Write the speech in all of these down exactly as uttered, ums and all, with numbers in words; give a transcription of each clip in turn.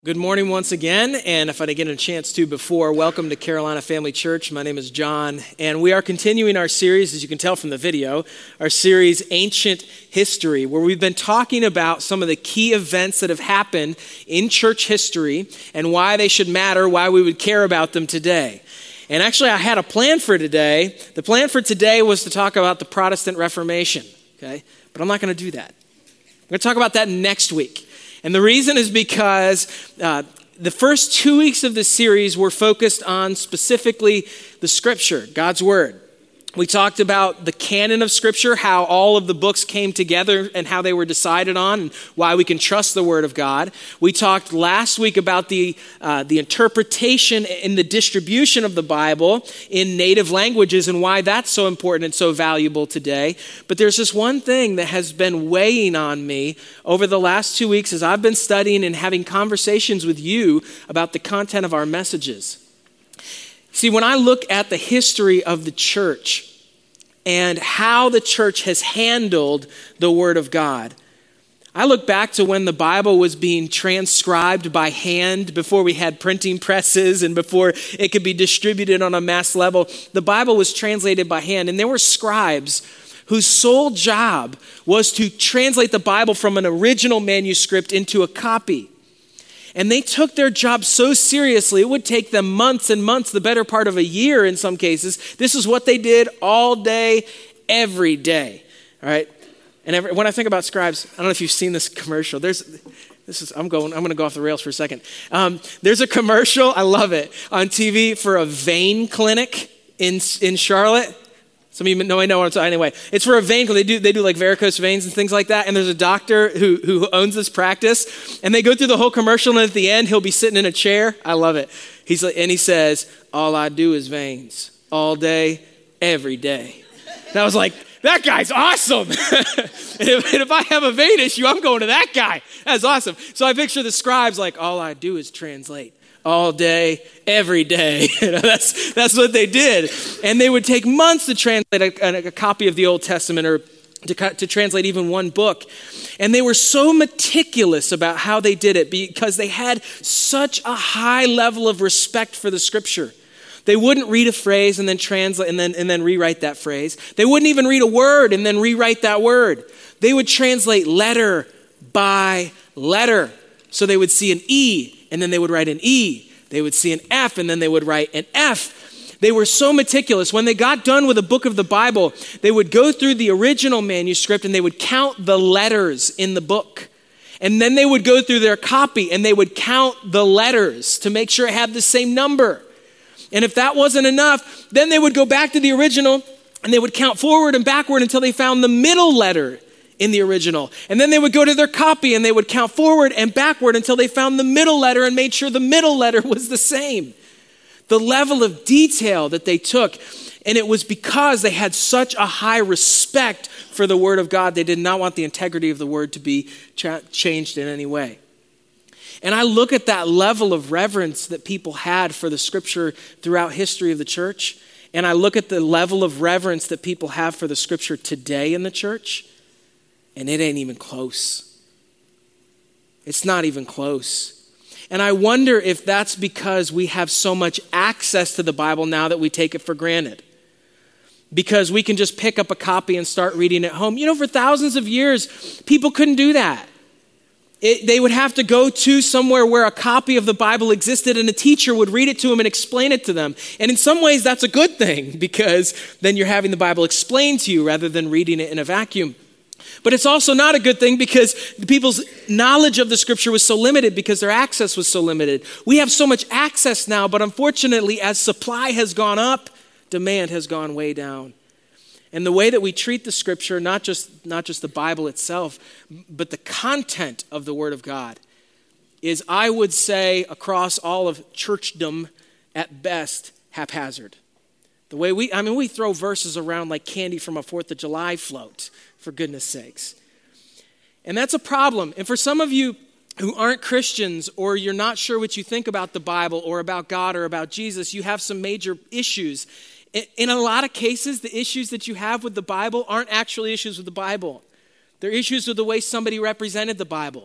Good morning once again, and if I didn't get a chance to before, welcome to Carolina Family Church. My name is John, and we are continuing our series, as you can tell from the video, our series, Ancient History, where we've been talking about some of the key events that have happened in church history and why they should matter, why we would care about them today. And actually, I had a plan for today. The plan for today was to talk about the Protestant Reformation, okay? But I'm not going to do that. I'm going to talk about that next week. And the reason is because uh, the first two weeks of the series were focused on specifically the Scripture, God's Word. We talked about the canon of Scripture, how all of the books came together and how they were decided on and why we can trust the Word of God. We talked last week about the, uh, the interpretation and the distribution of the Bible in native languages and why that's so important and so valuable today. But there's this one thing that has been weighing on me over the last two weeks as I've been studying and having conversations with you about the content of our messages. See, when I look at the history of the church and how the church has handled the Word of God, I look back to when the Bible was being transcribed by hand before we had printing presses and before it could be distributed on a mass level. The Bible was translated by hand, and there were scribes whose sole job was to translate the Bible from an original manuscript into a copy. And they took their job so seriously, it would take them months and months, the better part of a year in some cases. This is what they did all day, every day, all right? And every, when I think about scribes, I don't know if you've seen this commercial. There's, this is, I'm going, I'm going to go off the rails for a second. Um, there's a commercial, I love it, on T V for a vein clinic in in Charlotte. Some of you know I know what I'm talking. Anyway, it's for a vein clinic. They do they do like varicose veins and things like that. And there's a doctor who who owns this practice, and they go through the whole commercial. And at the end, he'll be sitting in a chair. I love it. He's like, and he says, "All I do is veins, all day, every day." And I was like, that guy's awesome. and, if, and if I have a vein issue, I'm going to that guy. That's awesome. So I picture the scribes like, all I do is translate. All day, every day. You know, that's that's what they did. And they would take months to translate a, a copy of the Old Testament or to, to translate even one book. And they were so meticulous about how they did it because they had such a high level of respect for the Scripture. They wouldn't read a phrase and then translate and then, and then rewrite that phrase. They wouldn't even read a word and then rewrite that word. They would translate letter by letter. So they would see an E, and then they would write an E. They would see an F, and then they would write an F. They were so meticulous. When they got done with a book of the Bible, they would go through the original manuscript, and they would count the letters in the book. And then they would go through their copy, and they would count the letters to make sure it had the same number. And if that wasn't enough, then they would go back to the original, and they would count forward and backward until they found the middle letter in the original. And then they would go to their copy and they would count forward and backward until they found the middle letter and made sure the middle letter was the same. The level of detail that they took, and it was because they had such a high respect for the Word of God. They did not want the integrity of the Word to be cha- changed in any way. And I look at that level of reverence that people had for the Scripture throughout history of the church, and I look at the level of reverence that people have for the Scripture today in the church, and it ain't even close. It's not even close. And I wonder if that's because we have so much access to the Bible now that we take it for granted. Because we can just pick up a copy and start reading at home. You know, for thousands of years, people couldn't do that. It, they would have to go to somewhere where a copy of the Bible existed and a teacher would read it to them and explain it to them. And in some ways, that's a good thing because then you're having the Bible explained to you rather than reading it in a vacuum. But it's also not a good thing because the people's knowledge of the Scripture was so limited because their access was so limited. We have so much access now, but unfortunately, as supply has gone up, demand has gone way down. And the way that we treat the Scripture, not just, not just the Bible itself, but the content of the Word of God, is, I would say, across all of churchdom, at best, haphazard. The way we, I mean, we throw verses around like candy from a fourth of July float, for goodness sakes. And that's a problem. And for some of you who aren't Christians, or you're not sure what you think about the Bible or about God or about Jesus, you have some major issues. In a lot of cases, the issues that you have with the Bible aren't actually issues with the Bible. They're issues with the way somebody represented the Bible.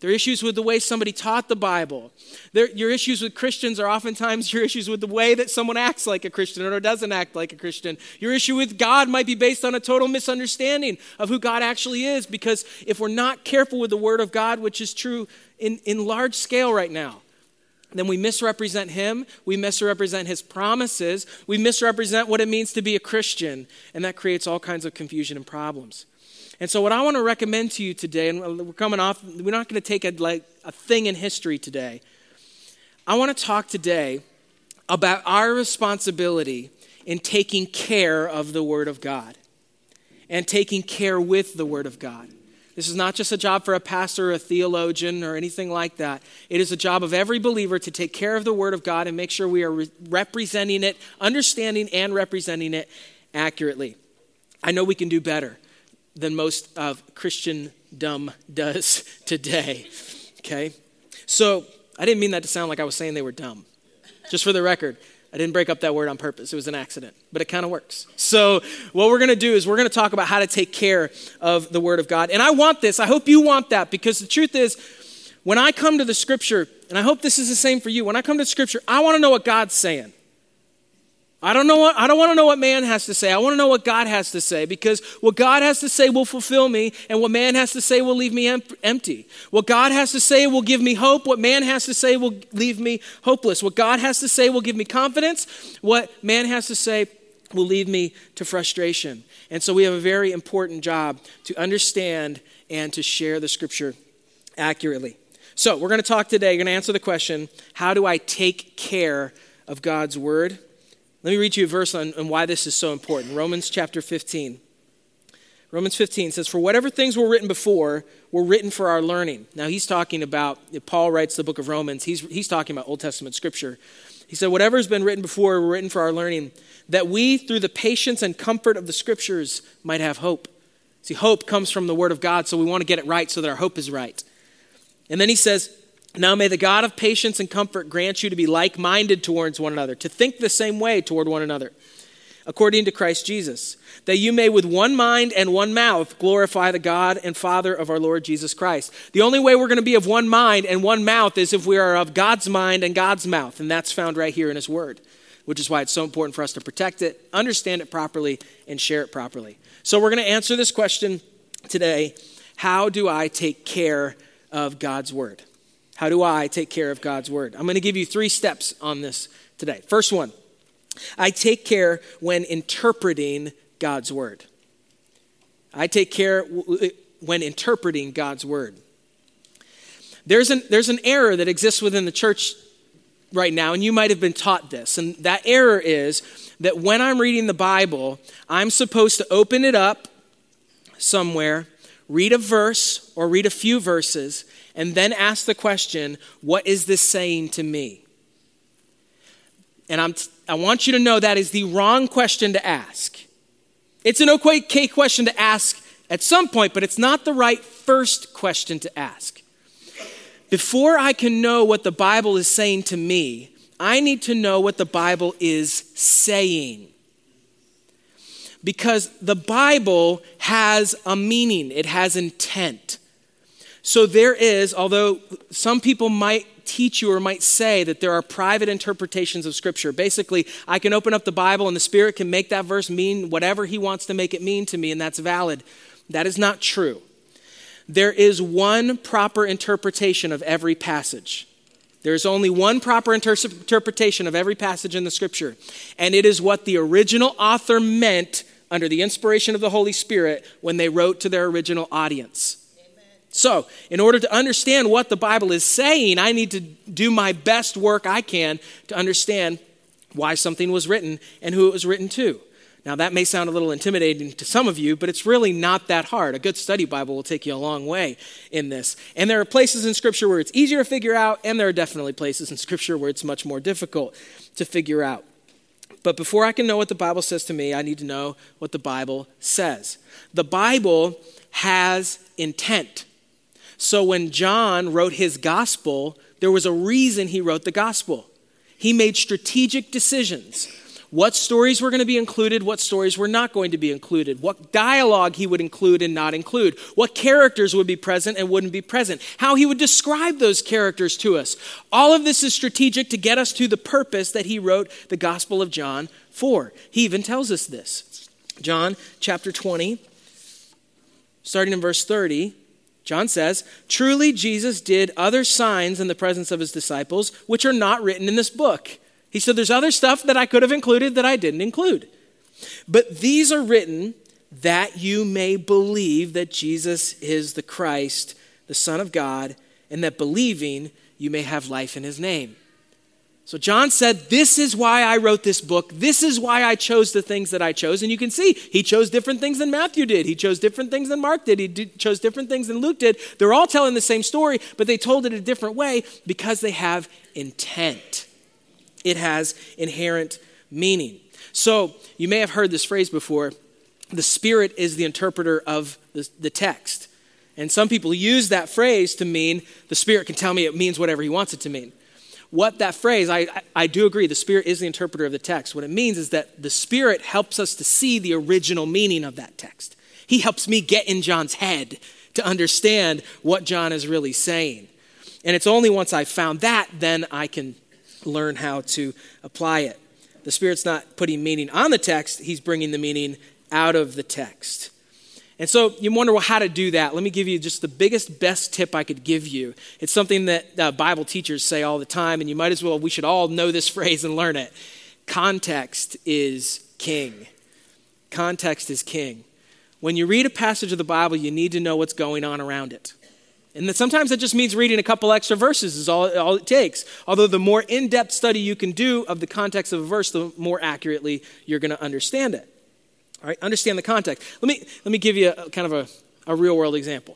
There are issues with the way somebody taught the Bible. There, your issues with Christians are oftentimes your issues with the way that someone acts like a Christian or doesn't act like a Christian. Your issue with God might be based on a total misunderstanding of who God actually is, because if we're not careful with the Word of God, which is true in, in large scale right now, then we misrepresent him, we misrepresent his promises, we misrepresent what it means to be a Christian, and that creates all kinds of confusion and problems. And so what I want to recommend to you today, and we're coming off, we're not going to take a, like, a thing in history today. I want to talk today about our responsibility in taking care of the Word of God and taking care with the Word of God. This is not just a job for a pastor or a theologian or anything like that. It is a job of every believer to take care of the Word of God and make sure we are re- representing it, understanding and representing it accurately. I know we can do better than most of Christendom does today, okay? So I didn't mean that to sound like I was saying they were dumb. Just for the record, I didn't break up that word on purpose. It was an accident, but it kind of works. So what we're going to do is we're going to talk about how to take care of the Word of God. And I want this. I hope you want that, because the truth is, when I come to the Scripture, and I hope this is the same for you, when I come to the Scripture, I want to know what God's saying. I don't know what, I don't want to know what man has to say. I want to know what God has to say, because what God has to say will fulfill me, and what man has to say will leave me em- empty. What God has to say will give me hope. What man has to say will leave me hopeless. What God has to say will give me confidence. What man has to say will lead me to frustration. And so we have a very important job to understand and to share the Scripture accurately. So we're going to talk today, we're going to answer the question, how do I take care of God's Word? Let me read you a verse on, on why this is so important. Romans chapter fifteen. Romans fifteen says, for whatever things were written before were written for our learning. Now he's talking about, if Paul writes the book of Romans, he's, he's talking about Old Testament Scripture. He said, whatever has been written before were written for our learning, that we, through the patience and comfort of the Scriptures, might have hope. See, hope comes from the Word of God, so we want to get it right so that our hope is right. And then he says, now may the God of patience and comfort grant you to be like-minded towards one another, to think the same way toward one another, according to Christ Jesus, that you may with one mind and one mouth glorify the God and Father of our Lord Jesus Christ. The only way we're going to be of one mind and one mouth is if we are of God's mind and God's mouth, and that's found right here in His Word, which is why it's so important for us to protect it, understand it properly, and share it properly. So we're going to answer this question today. How do I take care of God's Word? How do I take care of God's Word? I'm going to give you three steps on this today. First one, I take care when interpreting God's Word. I take care when interpreting God's Word. There's an, there's an error that exists within the church right now, and you might have been taught this. And that error is that when I'm reading the Bible, I'm supposed to open it up somewhere, read a verse or read a few verses, and then ask the question, what is this saying to me? And I'm, I want you to know that is the wrong question to ask. It's an okay question to ask at some point, but it's not the right first question to ask. Before I can know what the Bible is saying to me, I need to know what the Bible is saying. Because the Bible has a meaning, it has intent. So there is, although some people might teach you or might say that there are private interpretations of Scripture. Basically, I can open up the Bible and the Spirit can make that verse mean whatever He wants to make it mean to me, and that's valid. That is not true. There is one proper interpretation of every passage. There is only one proper inter- interpretation of every passage in the Scripture, and it is what the original author meant under the inspiration of the Holy Spirit when they wrote to their original audience. So, in order to understand what the Bible is saying, I need to do my best work I can to understand why something was written and who it was written to. Now, that may sound a little intimidating to some of you, but it's really not that hard. A good study Bible will take you a long way in this. And there are places in Scripture where it's easier to figure out, and there are definitely places in Scripture where it's much more difficult to figure out. But before I can know what the Bible says to me, I need to know what the Bible says. The Bible has intent. So when John wrote his gospel, there was a reason he wrote the gospel. He made strategic decisions. what stories were going to be included, what stories were not going to be included, what dialogue he would include and not include, what characters would be present and wouldn't be present, how he would describe those characters to us. All of this is strategic to get us to the purpose that he wrote the Gospel of John for. He even tells us this. John chapter twenty, starting in verse thirty, John says, "Truly Jesus did other signs in the presence of his disciples, which are not written in this book." He said there's other stuff that I could have included that I didn't include. "But these are written that you may believe that Jesus is the Christ, the Son of God, and that believing you may have life in his name." So John said, this is why I wrote this book. This is why I chose the things that I chose. And you can see he chose different things than Matthew did. He chose different things than Mark did. He did, chose different things than Luke did. They're all telling the same story, but they told it a different way because they have intent. It has inherent meaning. So you may have heard this phrase before. The Spirit is the interpreter of the, the text. And some people use that phrase to mean the Spirit can tell me it means whatever he wants it to mean. What that phrase, I, I, I do agree, the Spirit is the interpreter of the text. What it means is that the Spirit helps us to see the original meaning of that text. He helps me get in John's head to understand what John is really saying. And it's only once I found that, then I can learn how to apply it. The Spirit's not putting meaning on the text, he's bringing the meaning out of the text. And so you wonder, well, how to do that. Let me give you just the biggest, best tip I could give you. It's something that uh, Bible teachers say all the time, and you might as well, we should all know this phrase and learn it. Context is king. Context is king. When you read a passage of the Bible, you need to know what's going on around it. And that sometimes that just means reading a couple extra verses is all, all it takes. Although the more in-depth study you can do of the context of a verse, the more accurately you're going to understand it. All right, understand the context. Let me let me give you a, kind of a, a real world example.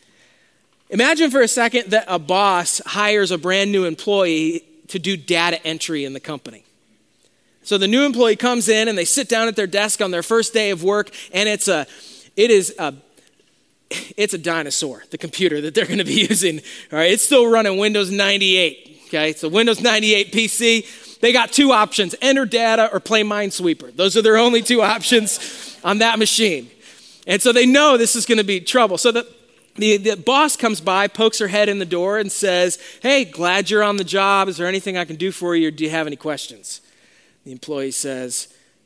Imagine for a second that a boss hires a brand new employee to do data entry in the company. So the new employee comes in and they sit down at their desk on their first day of work, and it's a it is a it's a dinosaur, the computer that they're going to be using. All right, it's still running Windows ninety-eight. Okay, it's a Windows ninety-eight P C. They got two options, enter data or play Minesweeper. Those are their only two options on that machine. And so they know this is going to be trouble. So the, the, the boss comes by, pokes her head in the door and says, "Hey, glad you're on the job. Is there anything I can do for you, or do you have any questions?" The employee says,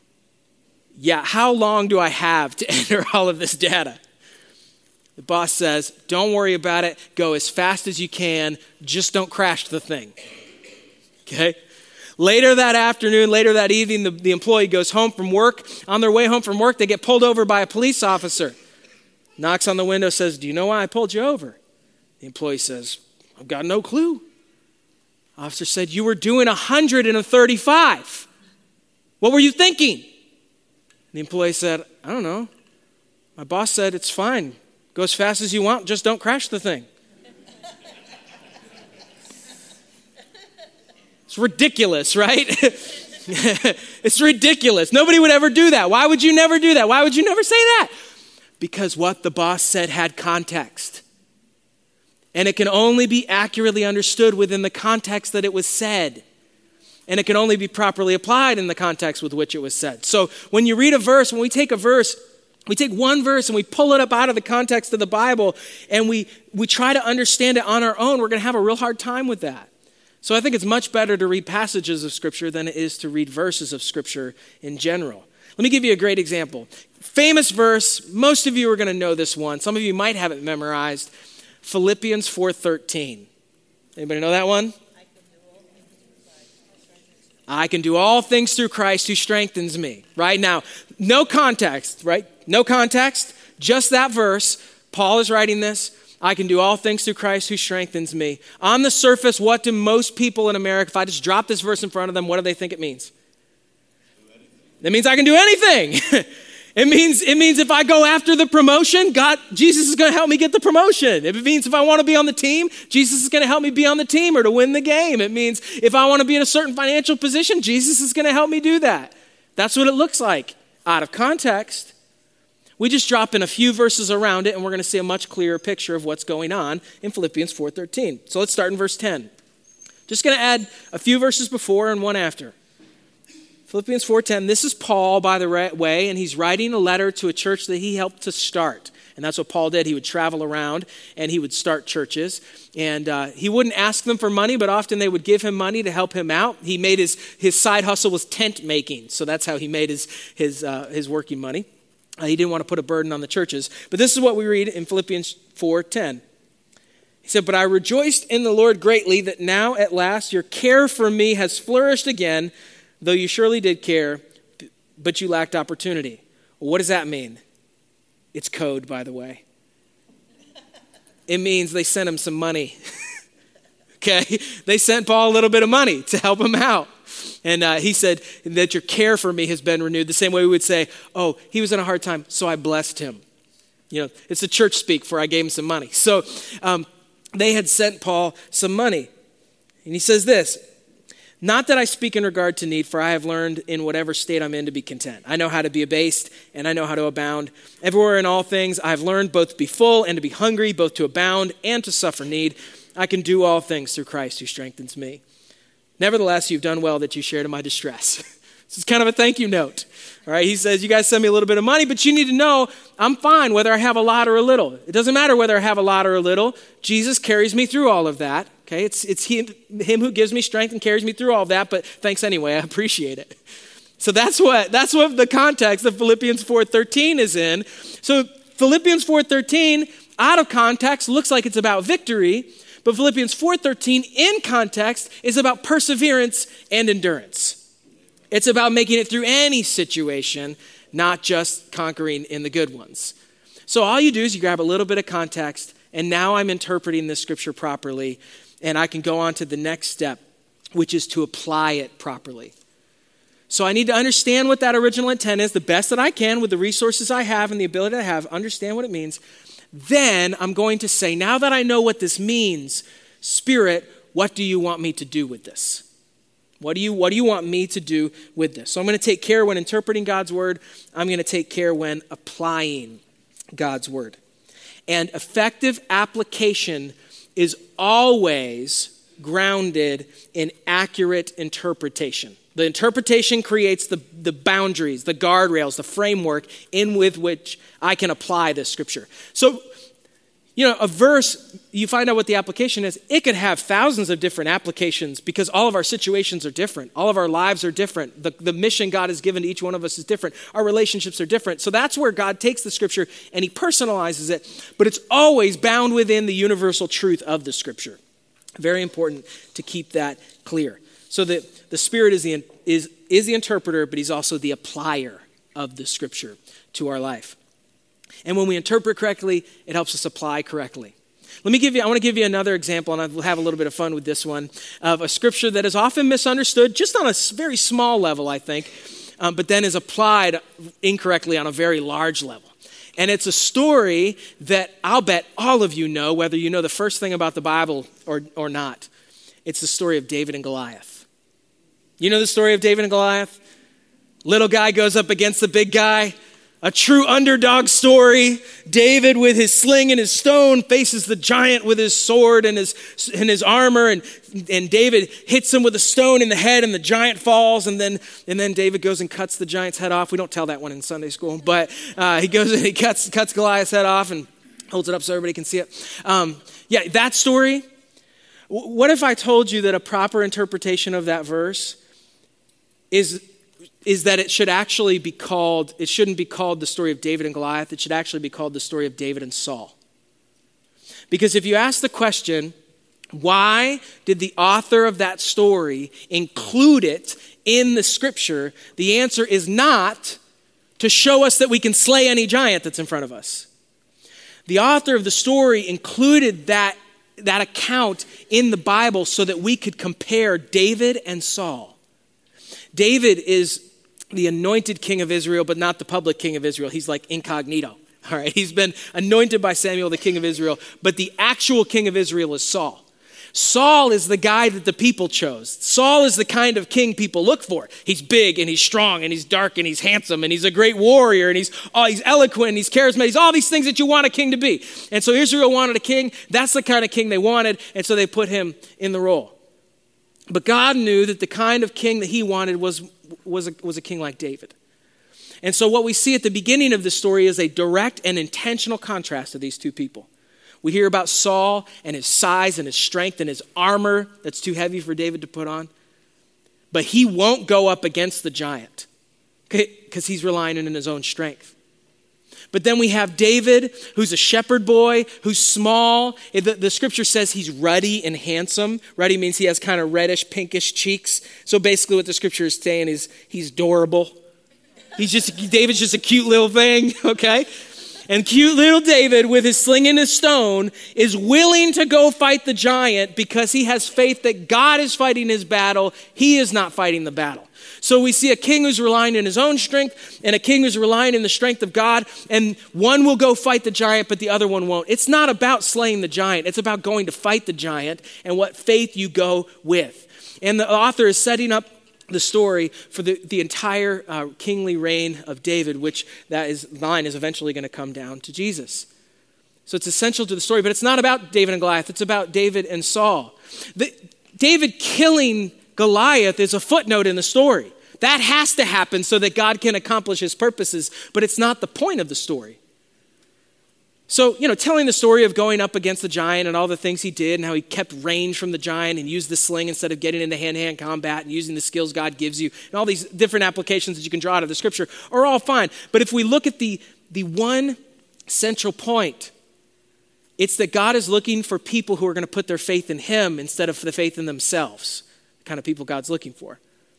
"Yeah, how long do I have to enter all of this data?" The boss says, "Don't worry about it. Go as fast as you can. Just don't crash the thing." Okay? Later that afternoon, later that evening, the, the employee goes home from work. On their way home from work, they get pulled over by a police officer. Knocks on the window, says, "Do you know why I pulled you over?" The employee says, "I've got no clue." Officer said, "You were doing one hundred thirty-five. What were you thinking?" The employee said, "I don't know. My boss said it's fine. Go as fast as you want, just don't crash the thing." It's ridiculous, right? It's ridiculous. Nobody would ever do that. Why would you never do that? Why would you never say that? Because what the boss said had context. And it can only be accurately understood within the context that it was said. And it can only be properly applied in the context with which it was said. So when you read a verse, when we take a verse, we take one verse and we pull it up out of the context of the Bible and we, we try to understand it on our own, we're going to have a real hard time with that. So I think it's much better to read passages of Scripture than it is to read verses of Scripture in general. Let me give you a great example. Famous verse, most of you are going to know this one. Some of you might have it memorized. Philippians four thirteen. Anybody know that one? I can do all things through Christ who strengthens me. Right now, no context, right? No context, just that verse. Paul is writing this. I can do all things through Christ who strengthens me. On the surface, what do most people in America, if I just drop this verse in front of them, what do they think it means? It means I can do anything. It means it means if I go after the promotion, God, Jesus is going to help me get the promotion. It means if I want to be on the team, Jesus is going to help me be on the team or to win the game. It means if I want to be in a certain financial position, Jesus is going to help me do that. That's what it looks like out of context. We just drop in a few verses around it and we're going to see a much clearer picture of what's going on in Philippians four thirteen. So let's start in verse ten. Just going to add a few verses before and one after. Philippians four ten, this is Paul, by the way, and he's writing a letter to a church that he helped to start. And that's what Paul did. He would travel around and he would start churches. And uh, he wouldn't ask them for money, but often they would give him money to help him out. He made his, his side hustle was tent making. So that's how he made his, his, uh, his working money. Uh, he didn't want to put a burden on the churches. But this is what we read in Philippians four ten. He said, but I rejoiced in the Lord greatly that now at last your care for me has flourished again, though you surely did care, but you lacked opportunity. Well, what does that mean? It's code, by the way. It means they sent him some money. Okay? They sent Paul a little bit of money to help him out. And uh, he said that your care for me has been renewed. The same way we would say, oh, he was in a hard time, so I blessed him. You know, it's a church speak for I gave him some money. So um, they had sent Paul some money. And he says this, not that I speak in regard to need, for I have learned in whatever state I'm in to be content. I know how to be abased, and I know how to abound. Everywhere in all things, I have learned both to be full and to be hungry, both to abound and to suffer need. I can do all things through Christ who strengthens me. Nevertheless, you've done well that you shared in my distress. This is kind of a thank you note. All right, he says, you guys send me a little bit of money, but you need to know I'm fine whether I have a lot or a little. It doesn't matter whether I have a lot or a little. Jesus carries me through all of that. Okay, it's it's he, him who gives me strength and carries me through all of that, but thanks anyway, I appreciate it. So that's what that's what the context of Philippians four thirteen is in. So Philippians four thirteen, out of context, looks like it's about victory, but Philippians four thirteen in context is about perseverance and endurance. It's about making it through any situation, not just conquering in the good ones. So all you do is you grab a little bit of context, and now I'm interpreting this scripture properly, and I can go on to the next step, which is to apply it properly. So I need to understand what that original intent is, the best that I can with the resources I have and the ability I have, understand what it means. Then I'm going to say, now that I know what this means, Spirit, what do you want me to do with this? What do you, what do you want me to do with this? So I'm going to take care when interpreting God's word. I'm going to take care when applying God's word. And effective application is always grounded in accurate interpretation. The interpretation creates the, the boundaries, the guardrails, the framework in with which I can apply this scripture. So, you know, a verse, you find out what the application is. It could have thousands of different applications because all of our situations are different. All of our lives are different. The, the mission God has given to each one of us is different. Our relationships are different. So that's where God takes the scripture and he personalizes it, but it's always bound within the universal truth of the scripture. Very important to keep that clear. So the, the Spirit is the, is, is the interpreter, but he's also the applier of the scripture to our life. And when we interpret correctly, it helps us apply correctly. Let me give you, I want to give you another example, and I'll have a little bit of fun with this one, of a scripture that is often misunderstood, just on a very small level, I think, um, but then is applied incorrectly on a very large level. And it's a story that I'll bet all of you know, whether you know the first thing about the Bible or, or not. It's the story of David and Goliath. You know the story of David and Goliath? Little guy goes up against the big guy. A true underdog story. David with his sling and his stone faces the giant with his sword and his and his armor. And, and David hits him with a stone in the head and the giant falls. And then and then David goes and cuts the giant's head off. We don't tell that one in Sunday school. But uh, he goes and he cuts, cuts Goliath's head off and holds it up so everybody can see it. Um, yeah, that story. What if I told you that a proper interpretation of that verse is... is that it should actually be called, it shouldn't be called the story of David and Goliath. It should actually be called the story of David and Saul. Because if you ask the question, why did the author of that story include it in the scripture? The answer is not to show us that we can slay any giant that's in front of us. The author of the story included that, that account in the Bible so that we could compare David and Saul. David is the anointed king of Israel, but not the public king of Israel. He's like incognito. All right, he's been anointed by Samuel, the king of Israel, but the actual king of Israel is Saul. Saul is the guy that the people chose. Saul is the kind of king people look for. He's big and he's strong and he's dark and he's handsome and he's a great warrior and he's oh, he's eloquent and he's charismatic. He's all these things that you want a king to be. And so Israel wanted a king. That's the kind of king they wanted, and so they put him in the role. But God knew that the kind of king that he wanted was was a, was a king like David. And so what we see at the beginning of the story is a direct and intentional contrast of these two people. We hear about Saul and his size and his strength and his armor that's too heavy for David to put on. But he won't go up against the giant because he's relying on his own strength. But then we have David, who's a shepherd boy, who's small. The, the scripture says he's ruddy and handsome. Ruddy means he has kind of reddish, pinkish cheeks. So basically what the scripture is saying is he's adorable. He's just, David's just a cute little thing, okay? And cute little David with his sling and his stone is willing to go fight the giant because he has faith that God is fighting his battle. He is not fighting the battle. So we see a king who's relying on his own strength and a king who's relying on the strength of God. And one will go fight the giant, but the other one won't. It's not about slaying the giant. It's about going to fight the giant and what faith you go with. And the author is setting up the story for the, the entire uh, kingly reign of David, which that is line is eventually going to come down to Jesus. So it's essential to the story, but it's not about David and Goliath. It's about David and Saul. The, David killing Goliath is a footnote in the story. That has to happen so that God can accomplish his purposes, but it's not the point of the story. So, you know, telling the story of going up against the giant and all the things he did and how he kept range from the giant and used the sling instead of getting into hand-to-hand combat and using the skills God gives you and all these different applications that you can draw out of the scripture are all fine. But if we look at the, the one central point, it's that God is looking for people who are going to put their faith in him instead of the faith in themselves, the kind of people God's looking for.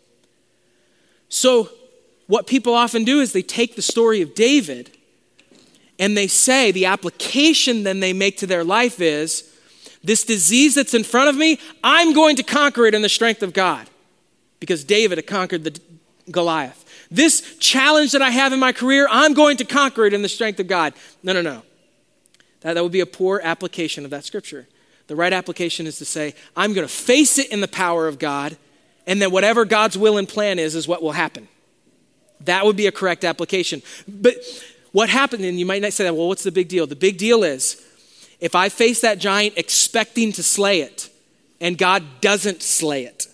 So what people often do is they take the story of David and they say, the application then they make to their life is, this disease that's in front of me, I'm going to conquer it in the strength of God. Because David had conquered the Goliath. This challenge that I have in my career, I'm going to conquer it in the strength of God. No, no, no. That, that would be a poor application of that scripture. The right application is to say, I'm going to face it in the power of God, and then whatever God's will and plan is, is what will happen. That would be a correct application. But what happened, and you might not say that, well, what's the big deal? The big deal is, if I face that giant expecting to slay it, and God doesn't slay it,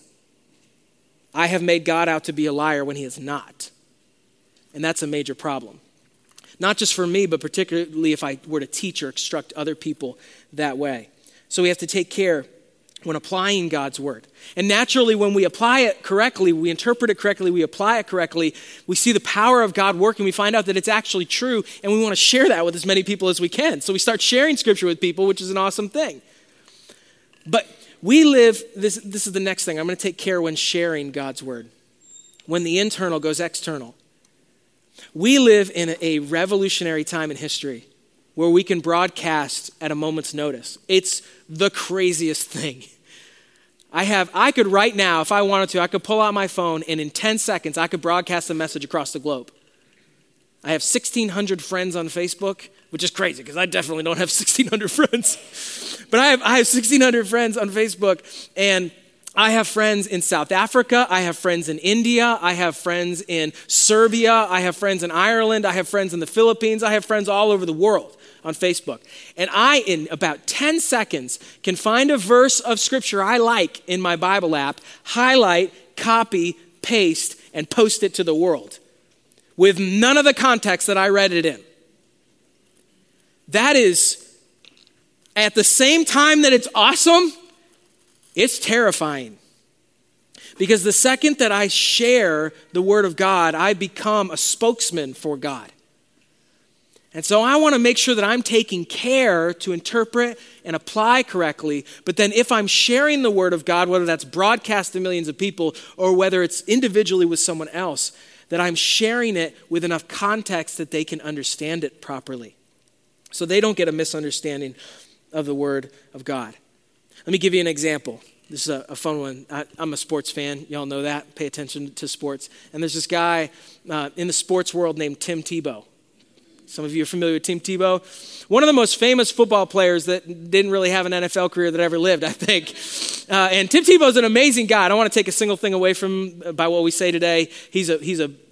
I have made God out to be a liar when he is not. And that's a major problem. Not just for me, but particularly if I were to teach or instruct other people that way. So we have to take care when applying God's word. And naturally, when we apply it correctly, we interpret it correctly, we apply it correctly, we see the power of God working, we find out that it's actually true, and we want to share that with as many people as we can. So we start sharing scripture with people, which is an awesome thing. But we live, this, this is the next thing, I'm going to take care when sharing God's word. When the internal goes external. We live in a revolutionary time in history where we can broadcast at a moment's notice. It's the craziest thing. I have, I could right now, if I wanted to, I could pull out my phone and in ten seconds, I could broadcast a message across the globe. I have sixteen hundred friends on Facebook, which is crazy because I definitely don't have sixteen hundred friends. But I have, I have sixteen hundred friends on Facebook, and I have friends in South Africa. I have friends in India. I have friends in Serbia. I have friends in Ireland. I have friends in the Philippines. I have friends all over the world on Facebook. And I, in about ten seconds, can find a verse of scripture I like in my Bible app, highlight, copy, paste, and post it to the world with none of the context that I read it in. That is, at the same time that it's awesome, it's terrifying. Because the second that I share the word of God, I become a spokesman for God. And so I want to make sure that I'm taking care to interpret and apply correctly. But then if I'm sharing the word of God, whether that's broadcast to millions of people or whether it's individually with someone else, that I'm sharing it with enough context that they can understand it properly. So they don't get a misunderstanding of the word of God. Let me give you an example. This is a, a fun one. I, I'm a sports fan. Y'all know that. Pay attention to sports. And there's this guy uh, in the sports world named Tim Tebow. Some of you are familiar with Tim Tebow. One of the most famous football players that didn't really have an N F L career that ever lived, I think. Uh, and Tim Tebow is an amazing guy. I don't want to take a single thing away from by what we say today. He's a he's a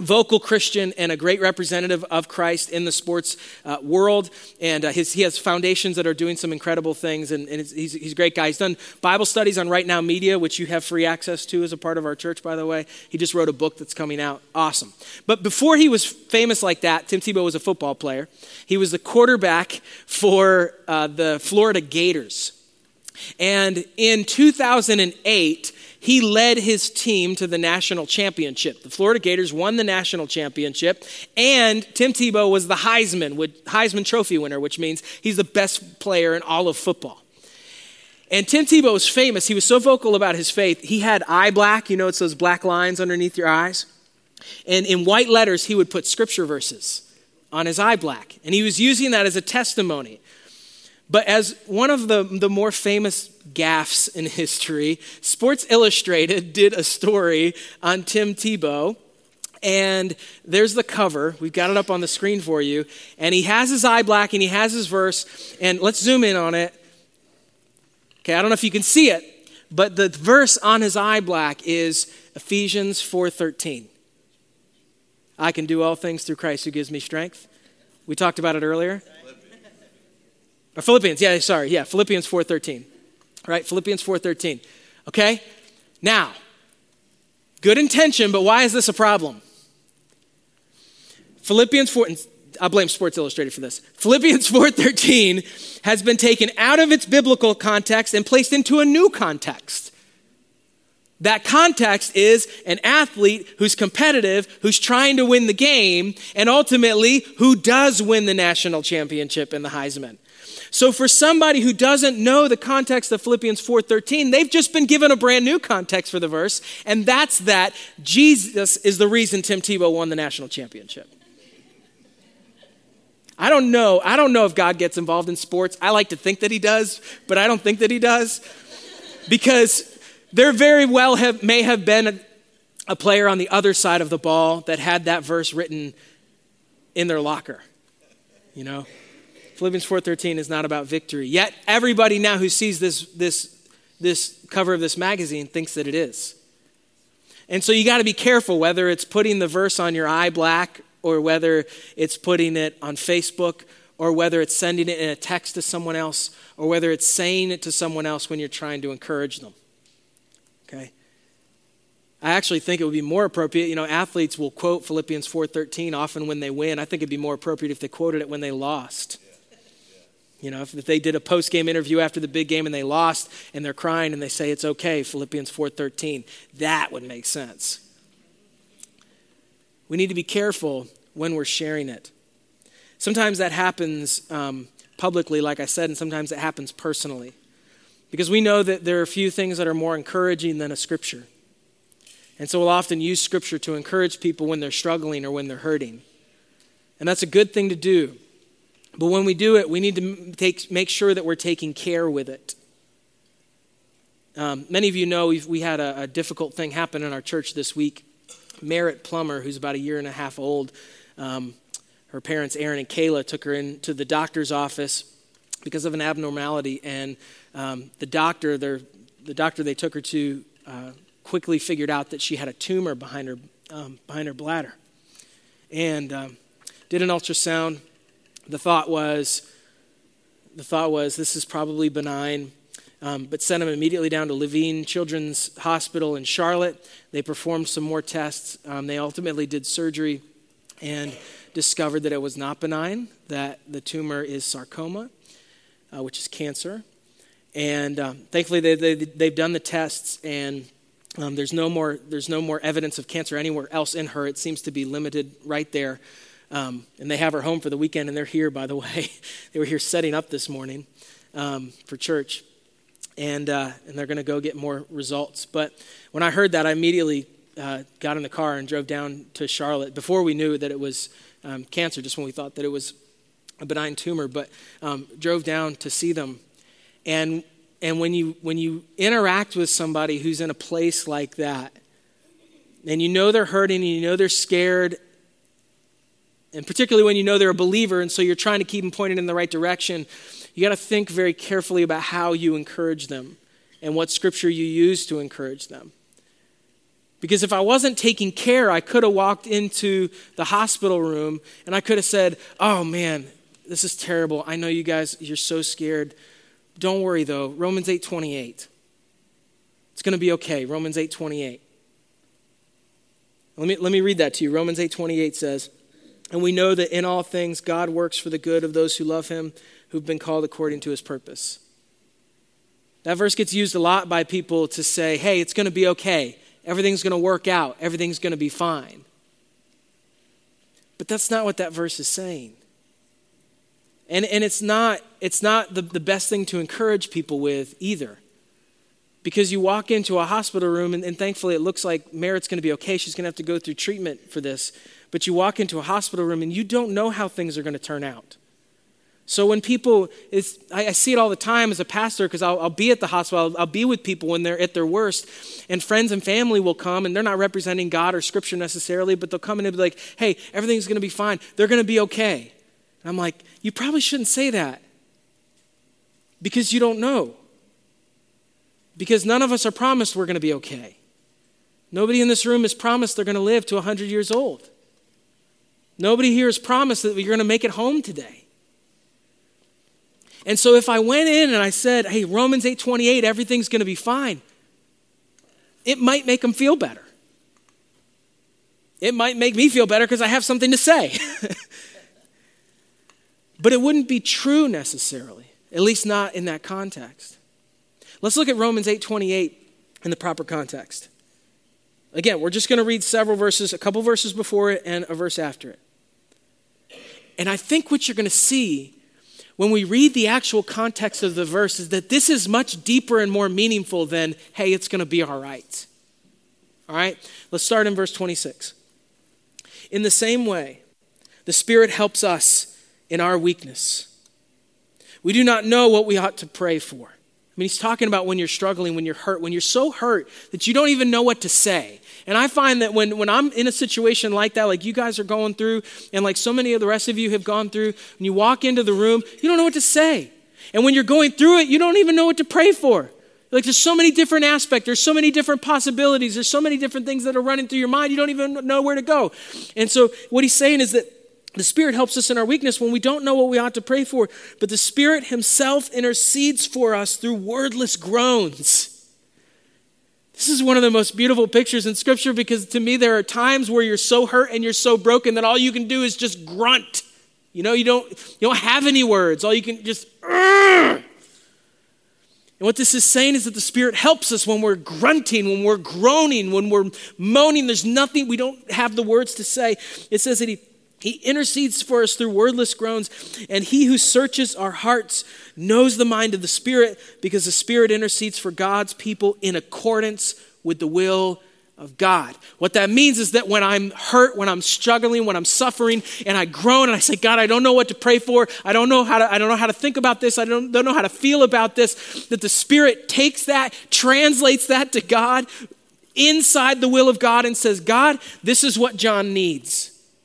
vocal Christian and a great representative of Christ in the sports uh, world. And uh, his, he has foundations that are doing some incredible things. And, and he's, he's a great guy. He's done Bible studies on Right Now Media, which you have free access to as a part of our church, by the way. He just wrote a book that's coming out. Awesome. But before he was famous like that, Tim Tebow was a football player. He was the quarterback for uh, the Florida Gators. And in two thousand eight, he led his team to the national championship. The Florida Gators won the national championship, and Tim Tebow was the Heisman, Heisman Trophy winner, which means he's the best player in all of football. And Tim Tebow was famous. He was so vocal about his faith. He had eye black. You know, it's those black lines underneath your eyes. And in white letters, he would put scripture verses on his eye black. And he was using that as a testimony. But as one of the, the more famous gaffes in history, Sports Illustrated did a story on Tim Tebow. And there's the cover. We've got it up on the screen for you. And he has his eye black and he has his verse. And let's zoom in on it. Okay, I don't know if you can see it, but the verse on his eye black is Ephesians four thirteen. I can do all things through Christ who gives me strength. We talked about it earlier. Or Philippians, yeah, sorry, yeah, Philippians four thirteen. Right, Philippians four thirteen. Okay, now, good intention, but why is this a problem? Philippians four, I blame Sports Illustrated for this. Philippians four thirteen has been taken out of its biblical context and placed into a new context. That context is an athlete who's competitive, who's trying to win the game, and ultimately who does win the national championship and the Heisman. So for somebody who doesn't know the context of Philippians four thirteen, they've just been given a brand new context for the verse, and that's that Jesus is the reason Tim Tebow won the national championship. I don't know. I don't know if God gets involved in sports. I like to think that he does, but I don't think that he does. Because there very well have, may have been a, a player on the other side of the ball that had that verse written in their locker, you know. Philippians four thirteen is not about victory. Yet everybody now who sees this, this, this cover of this magazine thinks that it is. And so you got to be careful whether it's putting the verse on your eye black or whether it's putting it on Facebook or whether it's sending it in a text to someone else or whether it's saying it to someone else when you're trying to encourage them. Okay? I actually think it would be more appropriate. You know, athletes will quote Philippians four thirteen often when they win. I think it'd be more appropriate if they quoted it when they lost. You know, if, if they did a post-game interview after the big game and they lost and they're crying and they say it's okay, Philippians four thirteen, that would make sense. We need to be careful when we're sharing it. Sometimes that happens um, publicly, like I said, and sometimes it happens personally. Because we know that there are a few things that are more encouraging than a scripture. And so we'll often use scripture to encourage people when they're struggling or when they're hurting. And that's a good thing to do. But when we do it, we need to take, make sure that we're taking care with it. Um, many of you know we've, we had a, a difficult thing happen in our church this week. Merritt Plummer, who's about a year and a half old, um, her parents, Aaron and Kayla, took her into the doctor's office because of an abnormality. And um, the doctor, the doctor they took her to uh, quickly figured out that she had a tumor behind her, um, behind her bladder. And um, did an ultrasound. The thought was, the thought was this is probably benign, um, but sent him immediately down to Levine Children's Hospital in Charlotte. They performed some more tests. Um, they ultimately did surgery and discovered that it was not benign, that the tumor is sarcoma, uh, which is cancer. And um, thankfully, they, they, they've done the tests, and um, there's no more there's no more evidence of cancer anywhere else in her. It seems to be limited right there. Um, and they have her home for the weekend, and they're here, by the way. They were here setting up this morning um, for church, and uh, and they're going to go get more results. But when I heard that, I immediately uh, got in the car and drove down to Charlotte before we knew that it was um, cancer, just when we thought that it was a benign tumor, but um, drove down to see them. And and when you when you interact with somebody who's in a place like that, and you know they're hurting, and you know they're scared, and particularly when you know they're a believer, and so you're trying to keep them pointed in the right direction, you got to think very carefully about how you encourage them and what scripture you use to encourage them. Because if I wasn't taking care, I could have walked into the hospital room and I could have said, oh man, this is terrible. I know you guys, you're so scared. Don't worry though, Romans eight twenty-eight. It's going to be okay, Romans eight twenty-eight. Let me, let me read that to you. Romans eight twenty-eight says, and we know that in all things God works for the good of those who love him, who've been called according to his purpose. That verse gets used a lot by people to say, hey, it's going to be okay. Everything's going to work out. Everything's going to be fine. But that's not what that verse is saying. And, and it's not, it's not the, the best thing to encourage people with either. Because you walk into a hospital room, and, and thankfully it looks like Merritt's going to be okay. She's going to have to go through treatment for this. But you walk into a hospital room, and you don't know how things are going to turn out. So when people, it's, I, I see it all the time as a pastor, because I'll, I'll be at the hospital, I'll, I'll be with people when they're at their worst, and friends and family will come, and they're not representing God or Scripture necessarily, but they'll come in and be like, hey, everything's going to be fine. They're going to be okay. And I'm like, you probably shouldn't say that, because you don't know. Because none of us are promised we're going to be okay. Nobody in this room is promised they're going to live to one hundred years old. Nobody here is promised that you're going to make it home today. And so if I went in and I said, hey, Romans eight twenty-eight, everything's going to be fine, it might make them feel better. It might make me feel better because I have something to say. But it wouldn't be true necessarily, at least not in that context. Let's look at Romans eight twenty-eight in the proper context. Again, we're just going to read several verses, a couple verses before it and a verse after it. And I think what you're going to see when we read the actual context of the verse is that this is much deeper and more meaningful than, hey, it's going to be all right. All right? Let's start in verse twenty-six. In the same way, the Spirit helps us in our weakness. We do not know what we ought to pray for. I mean, he's talking about when you're struggling, when you're hurt, when you're so hurt that you don't even know what to say. And I find that when, when I'm in a situation like that, like you guys are going through, and like so many of the rest of you have gone through, when you walk into the room, you don't know what to say. And when you're going through it, you don't even know what to pray for. Like there's so many different aspects, there's so many different possibilities, there's so many different things that are running through your mind, you don't even know where to go. And so what he's saying is that the Spirit helps us in our weakness when we don't know what we ought to pray for, but the Spirit himself intercedes for us through wordless groans. This is one of the most beautiful pictures in Scripture, because to me there are times where you're so hurt and you're so broken that all you can do is just grunt. You know, you don't, you don't have any words. All you can just, Argh! And what this is saying is that the Spirit helps us when we're grunting, when we're groaning, when we're moaning. There's nothing, we don't have the words to say. It says that he He intercedes for us through wordless groans, and he who searches our hearts knows the mind of the Spirit, because the Spirit intercedes for God's people in accordance with the will of God. What that means is that when I'm hurt, when I'm struggling, when I'm suffering, and I groan and I say, God, I don't know what to pray for. I don't know how to, I don't know how to think about this. I don't, don't know how to feel about this. That the Spirit takes that, translates that to God inside the will of God and says, God, this is what John needs.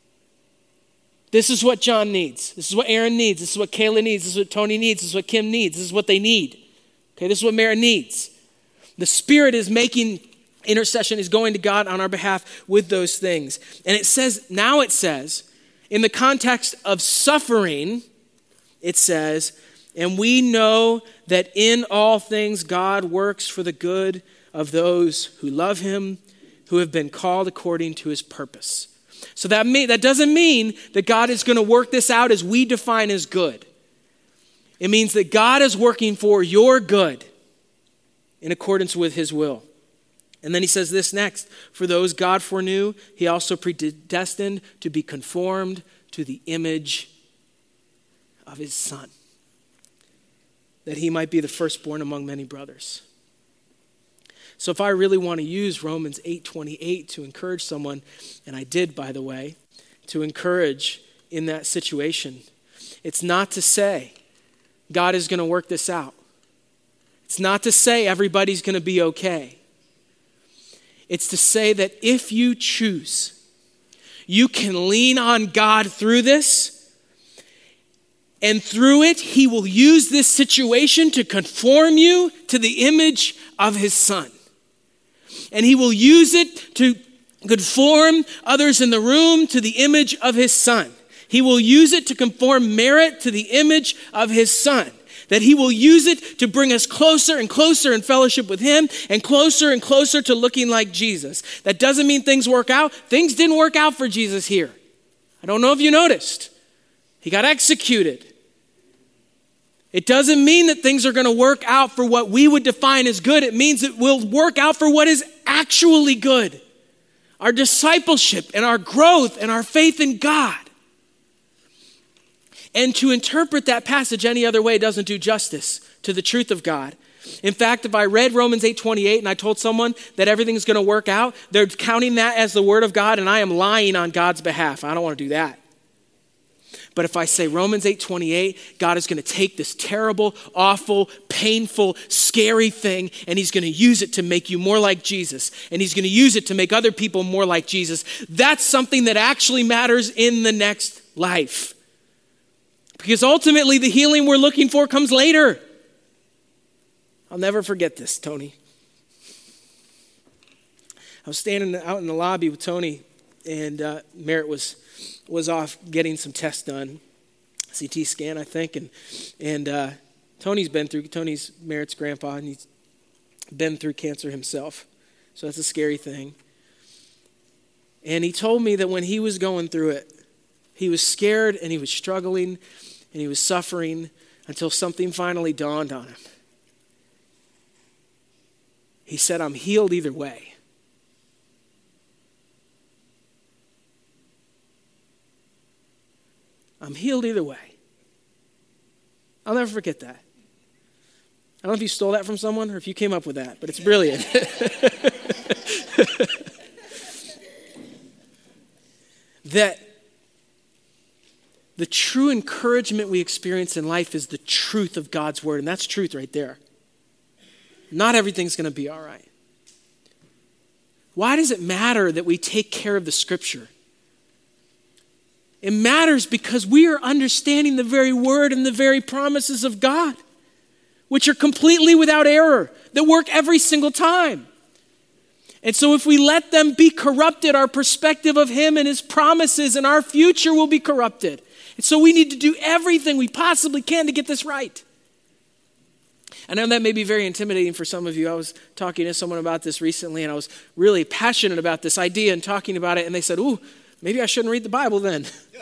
This is what John needs. This is what Aaron needs. This is what Kayla needs. This is what Tony needs. This is what Kim needs. This is what they need. Okay, this is what Mara needs. The Spirit is making intercession, is going to God on our behalf with those things. And it says, now it says, in the context of suffering, it says, and we know that in all things God works for the good of those who love him, who have been called according to his purpose. So that mean, that doesn't mean that God is going to work this out as we define as good. It means that God is working for your good in accordance with his will. And then he says this next, for those God foreknew, he also predestined to be conformed to the image of his Son, that he might be the firstborn among many brothers. So if I really want to use Romans eight twenty-eight to encourage someone, and I did, by the way, to encourage in that situation, it's not to say God is going to work this out. It's not to say everybody's going to be okay. It's to say that if you choose, you can lean on God through this, and through it, he will use this situation to conform you to the image of his Son. and he will use it to conform others in the room to the image of his son. He will use it to conform merit to the image of his son. That he will use it to bring us closer and closer in fellowship with him and closer and closer to looking like Jesus. That doesn't mean things work out. Things didn't work out for Jesus here. I don't know if you noticed. He got executed. It doesn't mean that things are going to work out for what we would define as good. It means it will work out for what is actually good. Our discipleship and our growth and our faith in God. And to interpret that passage any other way doesn't do justice to the truth of God. In fact, if I read Romans eight twenty-eight and I told someone that everything's going to work out, they're counting that as the word of God, and I am lying on God's behalf. I don't want to do that. But if I say Romans eight twenty-eight, God is going to take this terrible, awful, painful, scary thing, and he's going to use it to make you more like Jesus. And he's going to use it to make other people more like Jesus. That's something that actually matters in the next life. Because ultimately the healing we're looking for comes later. I'll never forget this, Tony. I was standing out in the lobby with Tony, and uh, Merritt was was off getting some tests done, C T scan, I think, and and uh, Tony's been through. Tony's Merritt's grandpa, and he's been through cancer himself, so that's a scary thing. And he told me that when he was going through it, he was scared and he was struggling and he was suffering until something finally dawned on him. He said, I'm healed either way. I'm healed either way. I'll never forget that. I don't know if you stole that from someone or if you came up with that, but it's brilliant. That the true encouragement we experience in life is the truth of God's word, and that's truth right there. Not everything's going to be all right. Why does it matter that we take care of the scripture? It matters because we are understanding the very word and the very promises of God, which are completely without error, that work every single time. And so if we let them be corrupted, our perspective of him and his promises and our future will be corrupted. And so we need to do everything we possibly can to get this right. I know that may be very intimidating for some of you. I was talking to someone about this recently, and I was really passionate about this idea and talking about it, and they said, ooh, maybe I shouldn't read the Bible then.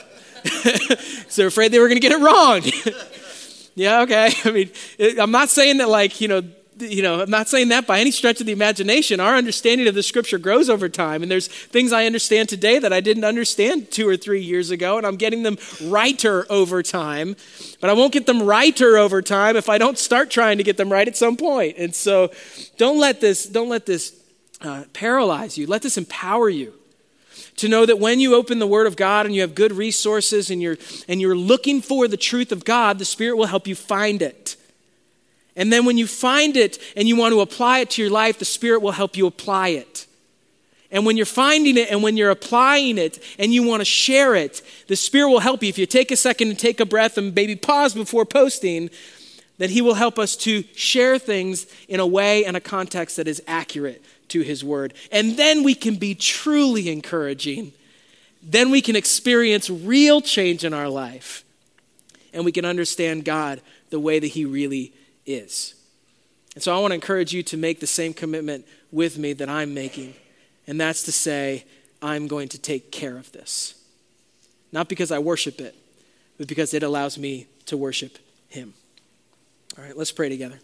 So they're afraid they were going to get it wrong. Yeah, okay. I mean, I'm not saying that like, you know, you know, I'm not saying that by any stretch of the imagination. Our understanding of the scripture grows over time. And there's things I understand today that I didn't understand two or three years ago. And I'm getting them righter over time. But I won't get them righter over time if I don't start trying to get them right at some point. And so don't let this, don't let this uh, paralyze you. Let this empower you to know that when you open the word of God and you have good resources and you're, and you're looking for the truth of God, the Spirit will help you find it. And then when you find it and you want to apply it to your life, the Spirit will help you apply it. And when you're finding it and when you're applying it and you want to share it, the Spirit will help you. If you take a second and take a breath and maybe pause before posting, then he will help us to share things in a way and a context that is accurate to his word. And then we can be truly encouraging. Then we can experience real change in our life. And we can understand God the way that he really is. And so I want to encourage you to make the same commitment with me that I'm making. And that's to say, I'm going to take care of this. Not because I worship it, but because it allows me to worship him. All right, let's pray together.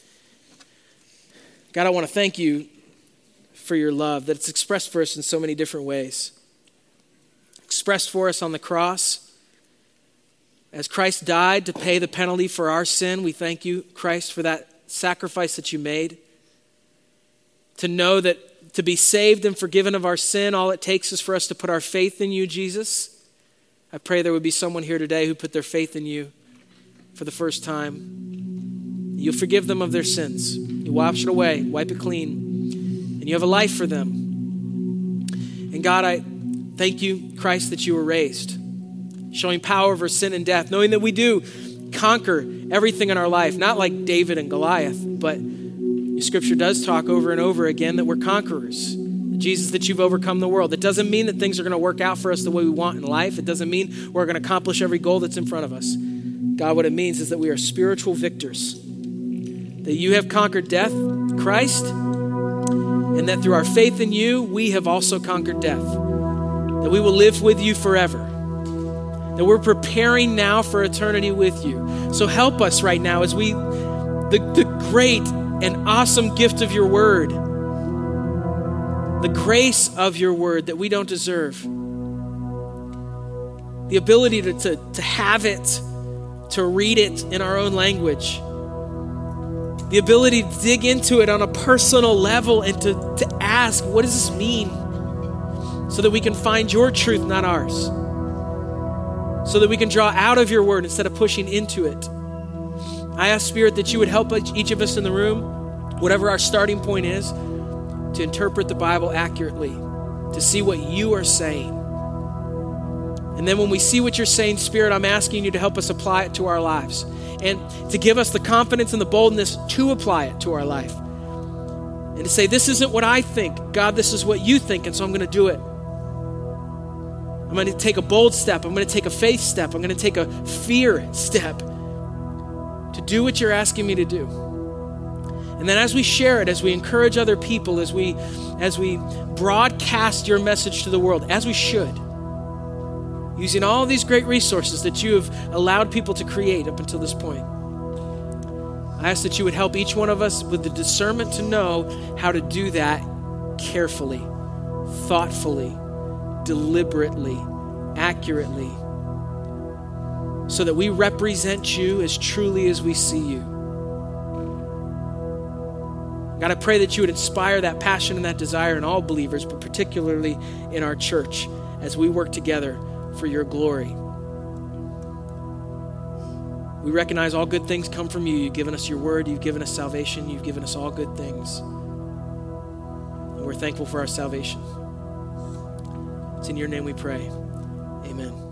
God, I want to thank you for your love, that it's expressed for us in so many different ways. Expressed for us on the cross. As Christ died to pay the penalty for our sin, we thank you, Christ, for that sacrifice that you made. To know that to be saved and forgiven of our sin, all it takes is for us to put our faith in you, Jesus. I pray there would be someone here today who put their faith in you for the first time. You'll forgive them of their sins. You wash it away, wipe it clean, and you have a life for them. And God, I thank you, Christ, that you were raised, showing power over sin and death, knowing that we do conquer everything in our life, not like David and Goliath, but Your scripture does talk over and over again that we're conquerors. Jesus, that you've overcome the world. That doesn't mean that things are going to work out for us the way we want in life. It doesn't mean we're going to accomplish every goal that's in front of us. God, what it means is that we are spiritual victors. That you have conquered death, Christ, and that through our faith in you, we have also conquered death. That we will live with you forever. That we're preparing now for eternity with you. So help us right now as we, the, the great and awesome gift of your word, the grace of your word that we don't deserve, the ability to, to, to have it, to read it in our own language, the ability to dig into it on a personal level and to, to ask, what does this mean? So that we can find your truth, not ours. So that we can draw out of your word instead of pushing into it. I ask, Spirit, that you would help each of us in the room, whatever our starting point is, to interpret the Bible accurately, to see what you are saying. And then when we see what you're saying, Spirit, I'm asking you to help us apply it to our lives and to give us the confidence and the boldness to apply it to our life. And to say, this isn't what I think. God, this is what you think, and so I'm going to do it. I'm going to take a bold step. I'm going to take a faith step. I'm going to take a fear step to do what you're asking me to do. And then as we share it, as we encourage other people, as we as we broadcast your message to the world, as we should, using all these great resources that you have allowed people to create up until this point, I ask that you would help each one of us with the discernment to know how to do that carefully, thoughtfully, deliberately, accurately, so that we represent you as truly as we see you. God, I pray that you would inspire that passion and that desire in all believers, but particularly in our church as we work together for your glory. We recognize all good things come from you. You've given us your word. You've given us salvation. You've given us all good things. And we're thankful for our salvation. It's in your name we pray. Amen.